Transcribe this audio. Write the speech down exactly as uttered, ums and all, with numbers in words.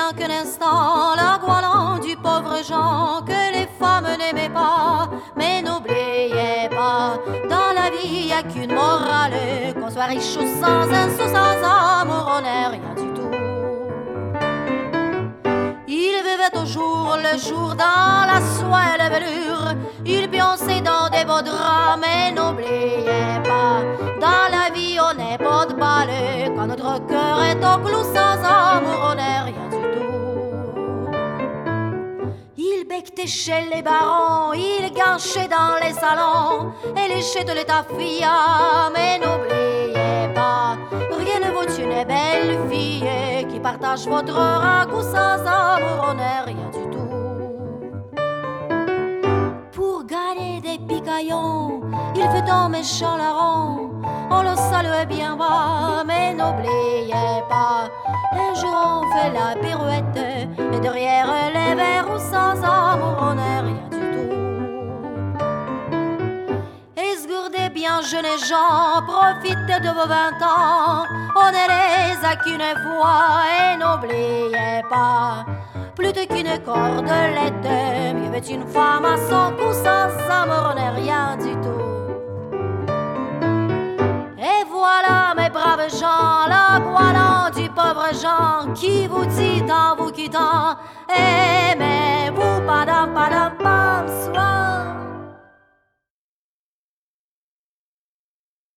rien qu'un instant la goualant du pauvre Jean que les femmes n'aimaient pas. Mais n'oubliez pas, dans la vie y a qu'une morale, qu'on soit riche ou sans un sou, sans amour, on n'est rien du tout. Il vivait au jour le jour dans la soie et la velours. Il pionçait dans des beaux draps, mais n'oubliez pas, dans la vie on n'est pas de balai. Quand notre cœur est au clou, sans amour, on n'est rien du tout. Il becquetait chez les barons, il gâchait dans les salons, et léchait de l'état fia, mais n'oubliez pas, rien ne vaut une belle fille qui partage votre ragoût, sans amour, on n'est rien du tout. Pour gagner des picaillons, il fut un méchant larron, on le saluait bien bas, mais n'oubliez pas, un jour on fait la pirouette, et derrière les verrous, sans amour, on n'est rien du tout. Esgourdez bien, jeunes gens, profitez de vos vingt ans, on ne les a qu'une fois, et n'oubliez pas, plutôt qu'une cordelette, mieux vaut une femme à son cou, sans amour, on n'est rien du tout. Et voilà, mes braves gens, la goualant du pauvre Jean, qui vous dit en vous quittant, aimez-vous, padam, padam, pam, soir.